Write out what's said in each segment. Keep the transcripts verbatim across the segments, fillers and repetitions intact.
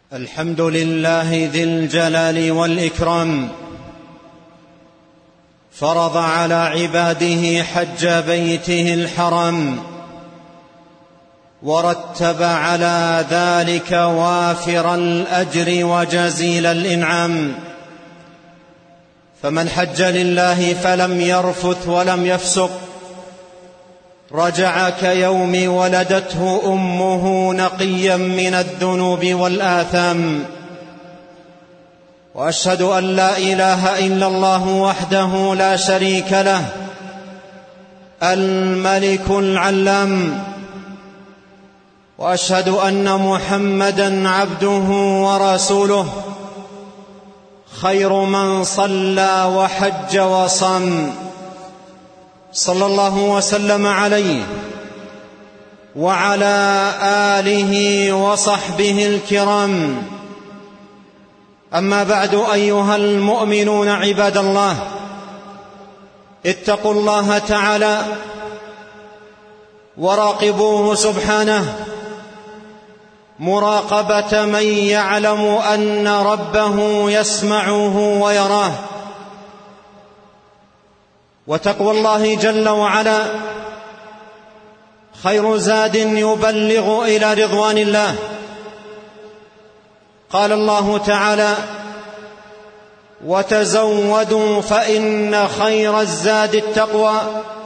الحمد لله ذي الجلال والإكرام، فرض على عباده حج بيته الحرام، ورتب على ذلك وافر الأجر وجزيل الإنعام. فمن حج لله فلم يرفث ولم يفسق رجع كيوم ولدته أمه نقيا من الذنوب والآثام. وأشهد أن لا إله إلا الله وحده لا شريك له الملك العلام، وأشهد أن محمدًا عبده ورسوله خير من صلى وحج وصام، صلى الله وسلم عليه وعلى آله وصحبه الكرام. أما بعد، أيها المؤمنون عباد الله، اتقوا الله تعالى وراقبوه سبحانه مراقبة من يعلم أن ربه يسمعه ويراه. وتقوى الله جل وعلا خير زاد يبلغ إلى رضوان الله. قال الله تعالى: وتزودوا فإن خير الزاد التقوى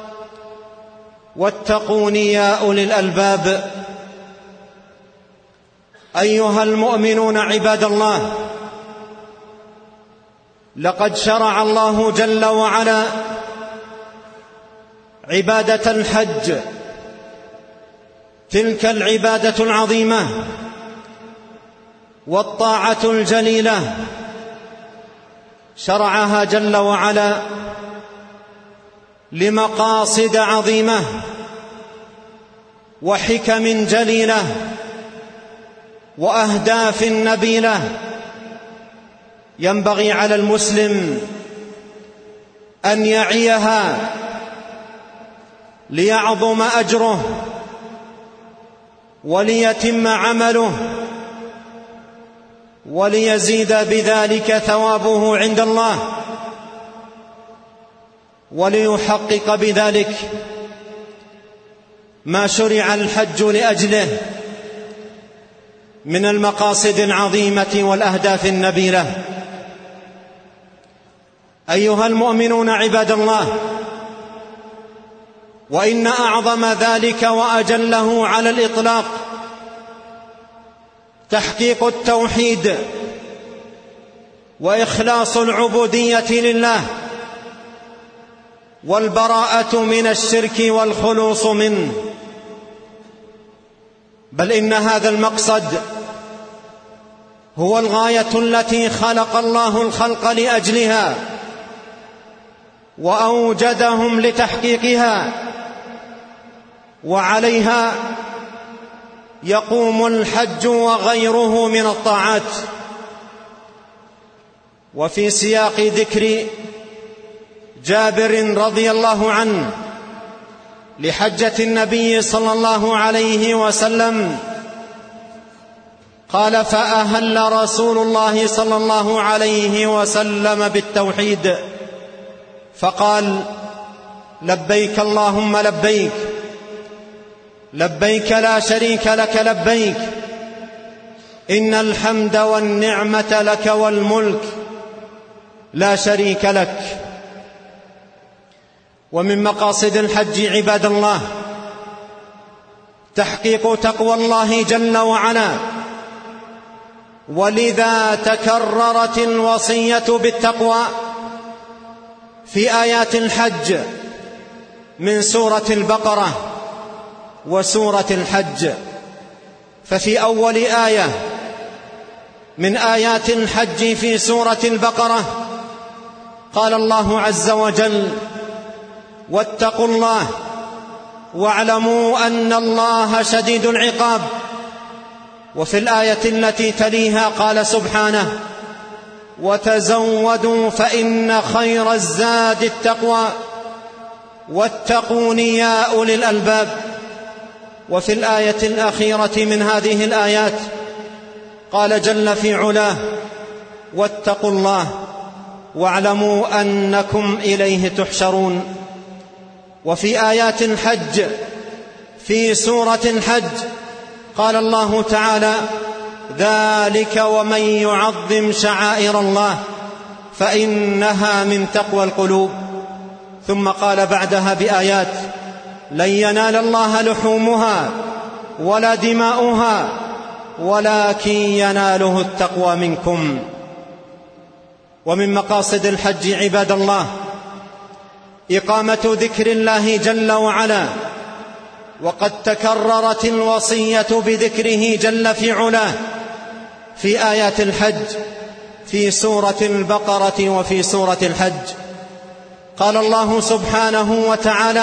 واتقون يا أولي الألباب. أيها المؤمنون عباد الله، لقد شرع الله جل وعلا عبادة الحج، تلك العبادة العظيمة والطاعة الجليلة، شرعها جل وعلا لمقاصد عظيمة وحكم جليلة وأهداف نبيلة. ينبغي على المسلم أن يعيها ليعظم أجره وليتم عمله وليزيد بذلك ثوابه عند الله، وليحقق بذلك ما شرع الحج لأجله من المقاصد العظيمة والأهداف النبيلة. أيها المؤمنون عباد الله، وإن أعظم ذلك وأجله على الإطلاق تحقيق التوحيد وإخلاص العبودية لله والبراءة من الشرك والخلوص منه. بل إن هذا المقصد هو الغاية التي خلق الله الخلق لأجلها وأوجدهم لتحقيقها، وعليها يقوم الحج وغيره من الطاعات. وفي سياق ذكر جابر رضي الله عنه لحجة النبي صلى الله عليه وسلم قال: فأهل رسول الله صلى الله عليه وسلم بالتوحيد فقال: لبيك اللهم لبيك، لبيك لا شريك لك لبيك، إن الحمد والنعمة لك والملك لا شريك لك. ومن مقاصد الحج عباد الله تحقيق تقوى الله جل وعلا، ولذا تكررت الوصية بالتقوى في آيات الحج من سورة البقرة وسورة الحج. ففي أول آية من آيات الحج في سورة البقرة قال الله عز وجل: واتقوا الله واعلموا أن الله شديد العقاب. وفي الآية التي تليها قال سبحانه: وتزودوا فإن خير الزاد التقوى واتقون يا أولي الألباب. وفي الآية الأخيرة من هذه الآيات قال جل في علاه: واتقوا الله واعلموا أنكم إليه تحشرون. وفي آيات الحج في سورة الحج قال الله تعالى: ذلك ومن يعظم شعائر الله فإنها من تقوى القلوب. ثم قال بعدها بآيات: لن ينال الله لحومها ولا دماؤها ولكن يناله التقوى منكم. ومن مقاصد الحج عباد الله إقامة ذكر الله جل وعلا، وقد تكررت الوصية بذكره جل في علاه في آيات الحج في سورة البقرة وفي سورة الحج. قال الله سبحانه وتعالى: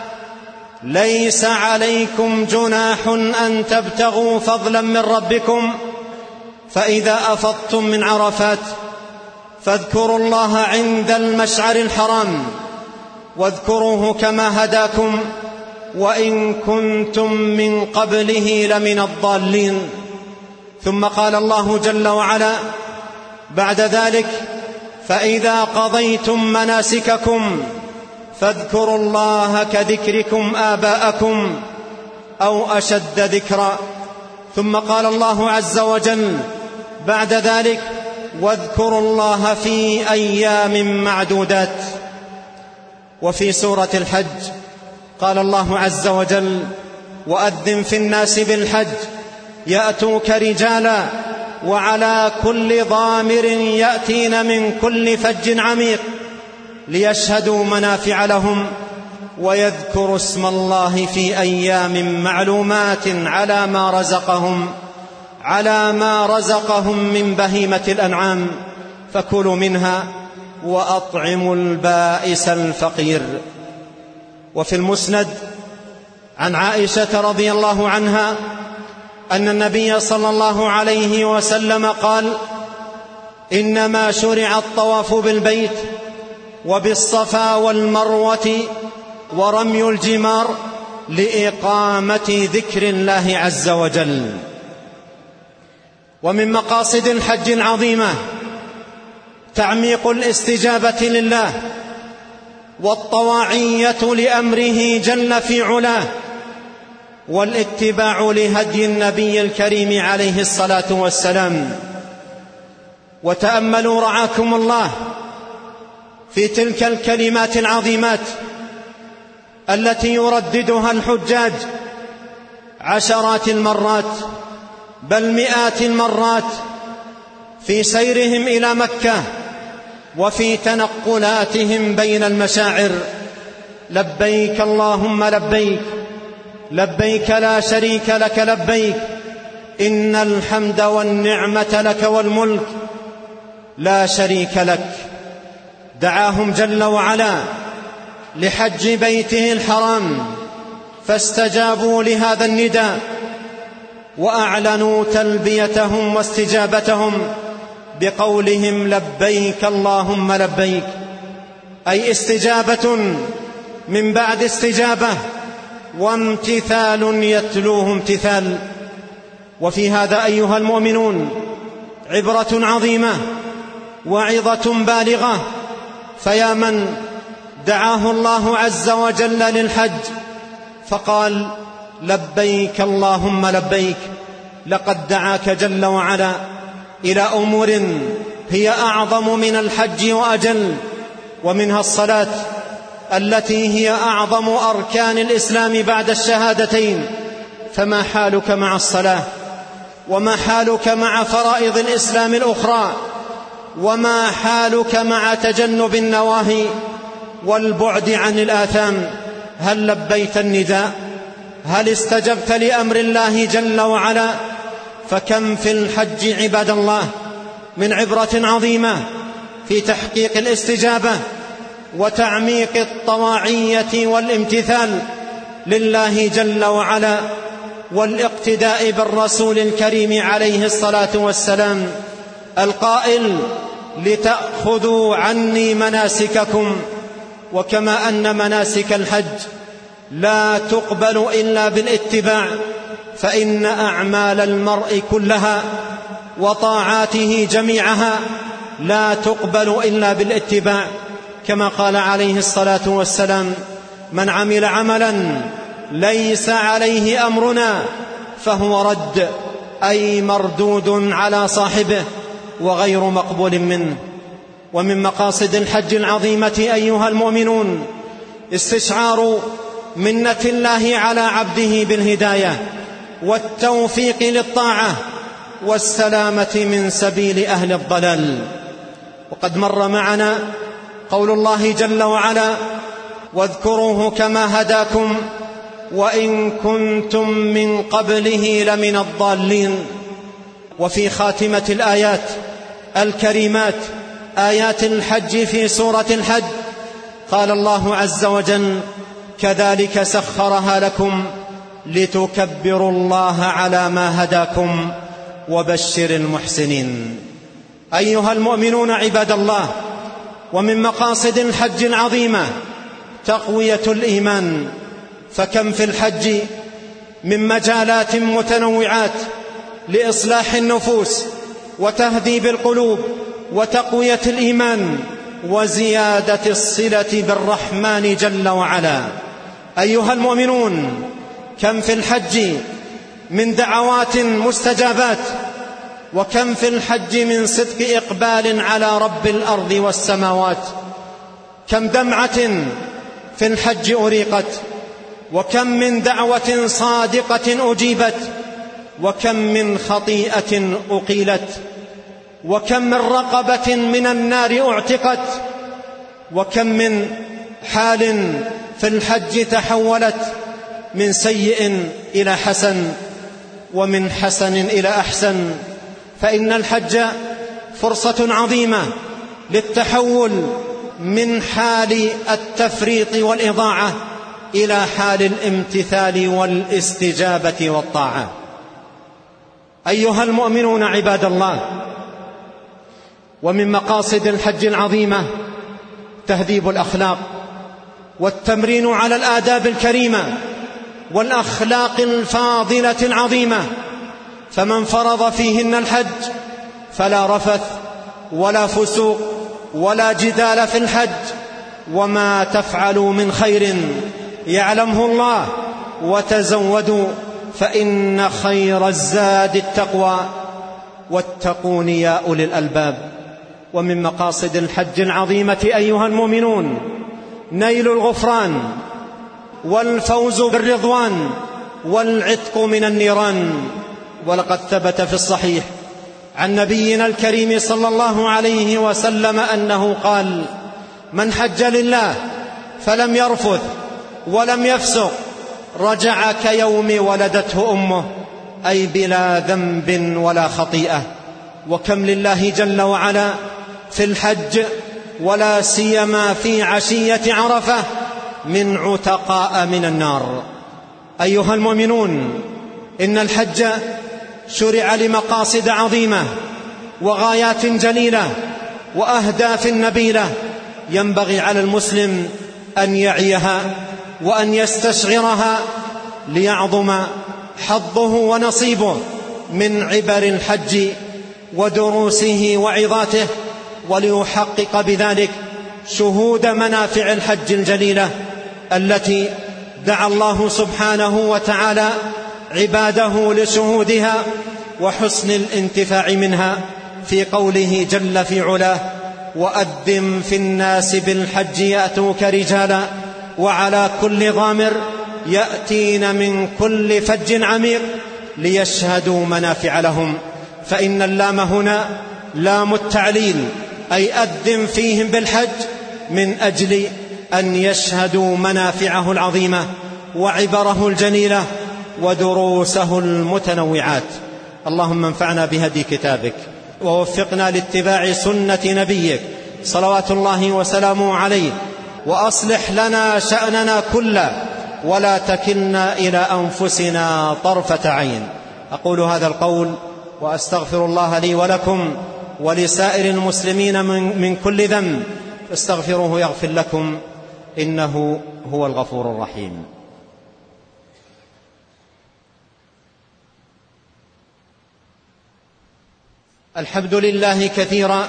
ليس عليكم جناح أن تبتغوا فضلا من ربكم فإذا أفضتم من عرفات فاذكروا الله عند المشعر الحرام واذكروه كما هداكم وإن كنتم من قبله لمن الضالين. ثم قال الله جل وعلا بعد ذلك: فإذا قضيتم مناسككم فاذكروا الله كذكركم آباءكم أو أشد ذكرا. ثم قال الله عز وجل بعد ذلك: واذكروا الله في أيام معدودات. وفي سورة الحج قال الله عز وجل: وأذن في الناس بالحج يأتوك رجالا وعلى كل ضامر يأتين من كل فج عميق ليشهدوا منافع لهم ويذكروا اسم الله في أيام معلومات على ما رزقهم على ما رزقهم من بهيمة الأنعام فكلوا منها وأطعموا البائس الفقير. وفي المسند عن عائشة رضي الله عنها أن النبي صلى الله عليه وسلم قال: إنما شرع الطواف بالبيت وبالصفا والمروة ورمي الجمار لإقامة ذكر الله عز وجل. ومن مقاصد الحج العظيمة تعميق الاستجابة لله والطواعية لأمره جل في علاه والاتباع لهدي النبي الكريم عليه الصلاة والسلام. وتأملوا رعاكم الله في تلك الكلمات العظيمات التي يرددها الحجاج عشرات المرات بل مئات المرات في سيرهم إلى مكة وفي تنقلاتهم بين المشاعر: لبيك اللهم لبيك لبيك لا شريك لك لبيك إن الحمد والنعمة لك والملك لا شريك لك. دعاهم جل وعلا لحج بيته الحرام فاستجابوا لهذا النداء وأعلنوا تلبيتهم واستجابتهم بقولهم: لبيك اللهم لبيك، أي استجابة من بعد استجابة وامتثال يتلوه امتثال. وفي هذا أيها المؤمنون عبرة عظيمة وعظة بالغة، فيا من دعاه الله عز وجل للحج فقال: لبيك اللهم لبيك، لقد دعاك جل وعلا إلى أمور هي أعظم من الحج وأجل، ومنها الصلاة التي هي أعظم أركان الإسلام بعد الشهادتين. فما حالك مع الصلاة؟ وما حالك مع فرائض الإسلام الأخرى؟ وما حالك مع تجنب النواهي والبعد عن الآثام؟ هل لبيت النداء؟ هل استجبت لأمر الله جل وعلا؟ فكم في الحج عباد الله من عبرة عظيمة في تحقيق الاستجابة وتعميق الطواعية والامتثال لله جل وعلا والاقتداء بالرسول الكريم عليه الصلاة والسلام القائل: لتأخذوا عني مناسككم. وكما أن مناسك الحج لا تقبل إلا بالاتباع، فإن أعمال المرء كلها وطاعاته جميعها لا تقبل إلا بالاتباع، كما قال عليه الصلاة والسلام: من عمل عملا ليس عليه أمرنا فهو رد، أي مردود على صاحبه وغير مقبول منه. ومن مقاصد الحج العظيمة أيها المؤمنون استشعار منة الله على عبده بالهداية والتوفيق للطاعة والسلامة من سبيل أهل الضلال. وقد مر معنا قول الله جل وعلا: واذكروه كما هداكم وإن كنتم من قبله لمن الضالين. وفي خاتمة الآيات الكريمات آيات الحج في سورة الحج قال الله عز وجل: كذلك سخرها لكم لتكبروا الله على ما هداكم وبشر المحسنين. أيها المؤمنون عباد الله، ومن مقاصد الحج العظيمة تقوية الإيمان، فكم في الحج من مجالات متنوعات لإصلاح النفوس وتهذيب القلوب وتقوية الإيمان وزيادة الصلة بالرحمن جل وعلا. أيها المؤمنون، كم في الحج من دعوات مستجابات، وكم في الحج من صدق إقبال على رب الأرض والسماوات. كم دمعة في الحج أريقت، وكم من دعوة صادقة أجيبت، وكم من خطيئة أقيلت، وكم من رقبة من النار أعتقت، وكم من حال في الحج تحولت من سيء إلى حسن ومن حسن إلى أحسن. فإن الحج فرصة عظيمة للتحول من حال التفريط والإضاعة إلى حال الامتثال والاستجابة والطاعة. أيها المؤمنون عباد الله، ومن مقاصد الحج العظيمة تهذيب الأخلاق والتمرين على الآداب الكريمة والأخلاق الفاضلة العظيمة. فمن فرض فيهن الحج فلا رفث ولا فسوق ولا جدال في الحج. وما تفعلوا من خير يعلمه الله وتزودوا فإن خير الزاد التقوى واتقون يا أولي الألباب. ومن مقاصد الحج العظيمة أيها المؤمنون نيل الغفران والفوز بالرضوان والعتق من النيران. ولقد ثبت في الصحيح عن نبينا الكريم صلى الله عليه وسلم أنه قال: من حج لله فلم يرفث ولم يفسق رجع كيوم ولدته أمه، أي بلا ذنب ولا خطيئة. وكم لله جل وعلا في الحج ولا سيما في عشية عرفة من عتقاء من النار. أيها المؤمنون، إن الحج شرع لمقاصد عظيمة وغايات جليلة وأهداف نبيلة ينبغي على المسلم أن يعيها وأن يستشعرها ليعظم حظه ونصيبه من عبر الحج ودروسه وعظاته، وليحقق بذلك شهود منافع الحج الجليلة التي دعا الله سبحانه وتعالى عباده لشهودها وحسن الانتفاع منها في قوله جل في علاه: وأذن في الناس بالحج يأتوك رجالا وعلى كل ضامر يأتين من كل فج عميق ليشهدوا منافع لهم. فإن اللام هنا لام التعليل، أي أذن فيهم بالحج من أجل أن يشهدوا منافعه العظيمة وعبره الجليلة ودروسه المتنوعات. اللهم انفعنا بهدي كتابك ووفقنا لاتباع سنة نبيك صلوات الله وسلامه عليه، وأصلح لنا شأننا كله ولا تكلنا إلى أنفسنا طرفة عين. أقول هذا القول وأستغفر الله لي ولكم ولسائر المسلمين من, من كل ذنب، فاستغفروه يغفر لكم إنه هو الغفور الرحيم. الحمد لله كثيرا،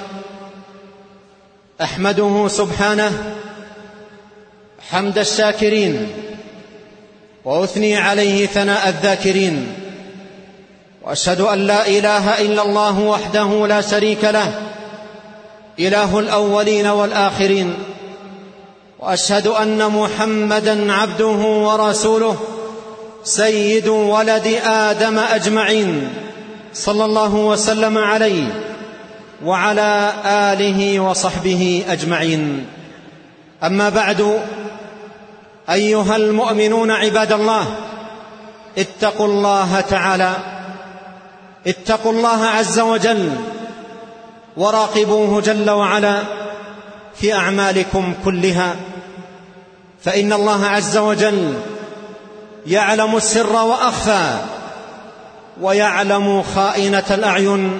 أحمده سبحانه حمد الشاكرين، وأثني عليه ثناء الذاكرين، وأشهد أن لا إله إلا الله وحده لا شريك له، إله الأولين والآخرين، وأشهد أن محمدًا عبده ورسوله سيد ولد آدم أجمعين، صلى الله وسلم عليه وعلى آله وصحبه أجمعين. أما بعد، أيها المؤمنون عباد الله، اتقوا الله تعالى، اتقوا الله عز وجل، وراقبوه جل وعلا في أعمالكم كلها، فإن الله عز وجل يعلم السر وأخفى، ويعلم خائنة الأعين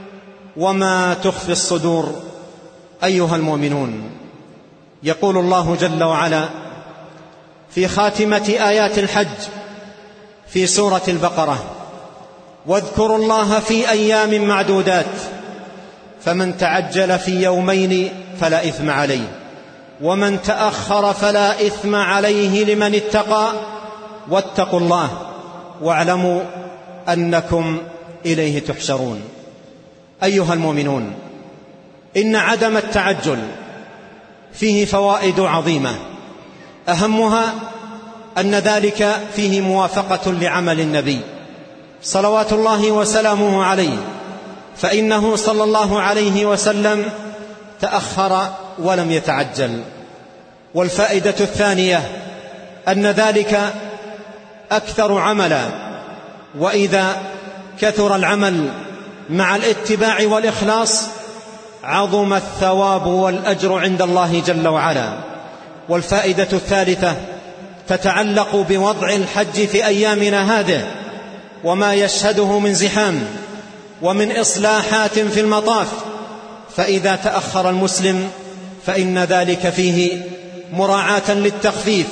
وما تخفي الصدور. أيها المؤمنون، يقول الله جل وعلا في خاتمة آيات الحج في سورة البقرة: واذكروا الله في أيام معدودات، فمن تعجل في يومين فلا إثم عليه، ومن تأخر فلا إثم عليه لمن اتقى، واتقوا الله واعلموا أنكم إليه تحشرون. أيها المؤمنون، إن عدم التعجل فيه فوائد عظيمة، أهمها أن ذلك فيه موافقة لعمل النبي صلوات الله وسلامه عليه، فإنه صلى الله عليه وسلم تأخر ولم يتعجل. والفائدة الثانية أن ذلك أكثر عملا، وإذا كثر العمل مع الاتباع والإخلاص عظم الثواب والأجر عند الله جل وعلا. والفائدة الثالثة تتعلق بوضع الحج في أيامنا هذه وما يشهده من زحام ومن إصلاحات في المطاف، فإذا تأخر المسلم فإن ذلك فيه مراعاة للتخفيف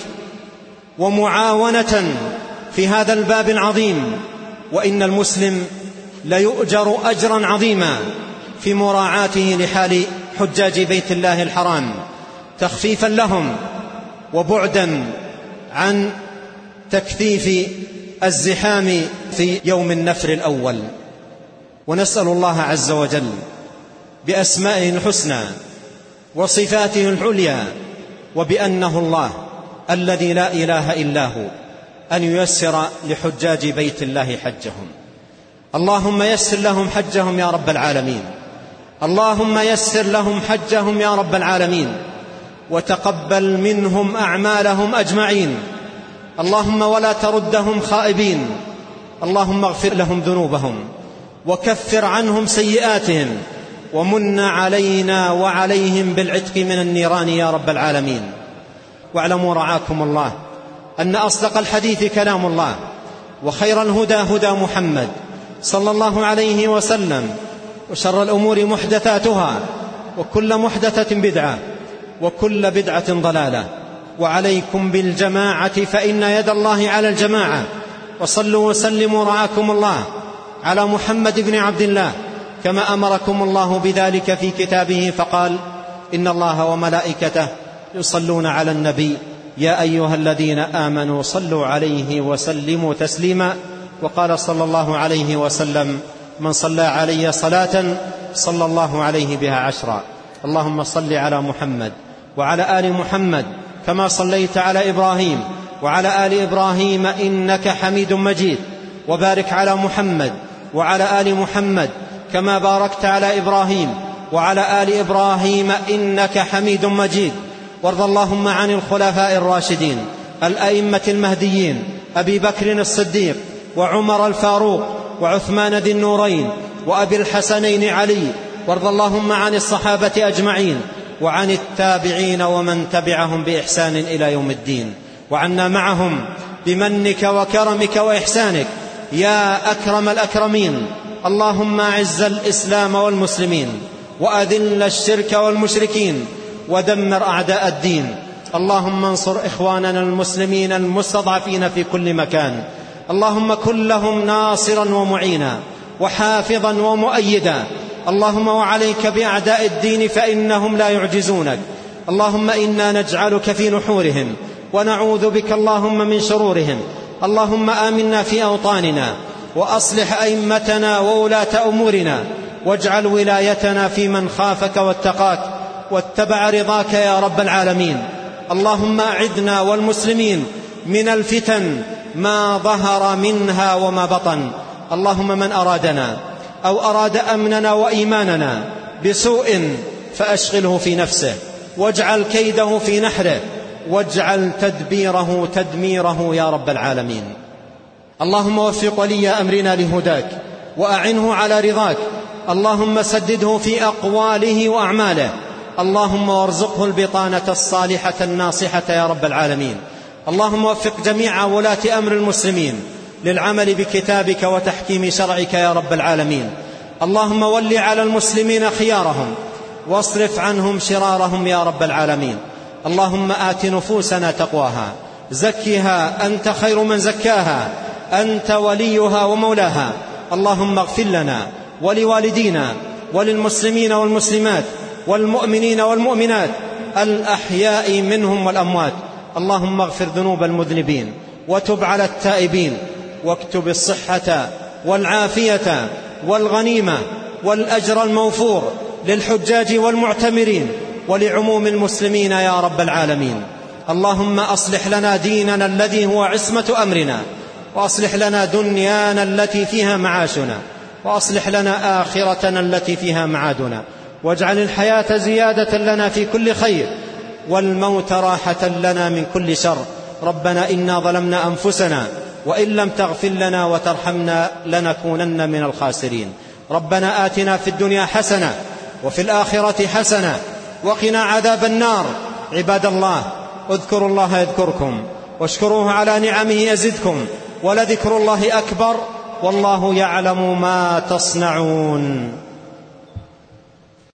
ومعاونة في هذا الباب العظيم، وإن المسلم ليؤجر أجرا عظيما في مراعاته لحال حجاج بيت الله الحرام، تخفيفا لهم وبعدا عن تكثيف الزحام في يوم النفر الأول. ونسأل الله عز وجل بأسمائه الحسنى وصفاته العليا وبأنه الله الذي لا إله إلا هو أن ييسر لحجاج بيت الله حجهم. اللهم يسر لهم حجهم يا رب العالمين، اللهم يسر لهم حجهم يا رب العالمين، وتقبل منهم أعمالهم أجمعين. اللهم ولا تردهم خائبين، اللهم اغفر لهم ذنوبهم وكفر عنهم سيئاتهم، ومن علينا وعليهم بالعتق من النيران يا رب العالمين. واعلموا رعاكم الله أن أصدق الحديث كلام الله، وخير الهدى هدى محمد صلى الله عليه وسلم، وشر الأمور محدثاتها، وكل محدثة بدعة، وكل بدعة ضلالة. وعليكم بالجماعة فإن يد الله على الجماعة. وصلوا وسلموا رعاكم الله على محمد بن عبد الله كما أمركم الله بذلك في كتابه، فقال: إن الله وملائكته يصلون على النبي يا أيها الذين آمنوا صلوا عليه وسلموا تسليما. وقال صلى الله عليه وسلم: من صلى علي صلاة صلى الله عليه بها عشرا. اللهم صل على محمد وعلى آل محمد كما صليت على إبراهيم وعلى آل إبراهيم إنك حميد مجيد، وبارك على محمد وعلى آل محمد كما باركت على إبراهيم وعلى آل إبراهيم إنك حميد مجيد. وارض اللهم عن الخلفاء الراشدين الأئمة المهديين أبي بكر الصديق وعمر الفاروق وعثمان ذي النورين وأبي الحسنين علي. وارض اللهم عن الصحابة أجمعين وعن التابعين ومن تبعهم بإحسان إلى يوم الدين، وعنا معهم بمنك وكرمك وإحسانك يا أكرم الأكرمين. اللهم أعز الإسلام والمسلمين، وأذل الشرك والمشركين، ودمر أعداء الدين. اللهم انصر إخواننا المسلمين المستضعفين في كل مكان، اللهم كن لهم ناصرا ومعينا وحافظا ومؤيدا. اللهم وعليك بأعداء الدين فإنهم لا يعجزونك. اللهم إنا نجعلك في نحورهم ونعوذ بك اللهم من شرورهم. اللهم آمنا في أوطاننا وأصلح أئمتنا وولاة أمورنا، واجعل ولايتنا في من خافك واتقاك واتبع رضاك يا رب العالمين. اللهم أعذنا والمسلمين من الفتن ما ظهر منها وما بطن. اللهم من أرادنا أو أراد أمننا وإيماننا بسوء فأشغله في نفسه، واجعل كيده في نحره، واجعل تدبيره تدميره يا رب العالمين. اللهم وفق ولي أمرنا لهداك وأعنه على رضاك. اللهم سدده في أقواله وأعماله. اللهم وارزقه البطانة الصالحة الناصحة يا رب العالمين. اللهم وفق جميع ولاة أمر المسلمين للعمل بكتابك وتحكيم شرعك يا رب العالمين. اللهم ول على المسلمين خيارهم واصرف عنهم شرارهم يا رب العالمين. اللهم آت نفوسنا تقواها، زكها أنت خير من زكاها، أنت وليها ومولاها. اللهم اغفر لنا ولوالدينا وللمسلمين والمسلمات والمؤمنين والمؤمنات الأحياء منهم والأموات. اللهم اغفر ذنوب المذنبين وتب على التائبين، واكتب الصحة والعافية والغنيمة والأجر الموفور للحجاج والمعتمرين ولعموم المسلمين يا رب العالمين. اللهم أصلح لنا ديننا الذي هو عصمة أمرنا، وأصلح لنا دنيانا التي فيها معاشنا، وأصلح لنا آخرتنا التي فيها معادنا، واجعل الحياة زيادة لنا في كل خير والموت راحة لنا من كل شر. ربنا إنا ظلمنا أنفسنا وإن لم تغفر لنا وترحمنا لنكونن من الخاسرين. ربنا آتنا في الدنيا حسنة وفي الآخرة حسنة وقنا عذاب النار. عباد الله، اذكروا الله يذكركم واشكروه على نعمه يزدكم، ولذكر الله أكبر والله يعلم ما تصنعون.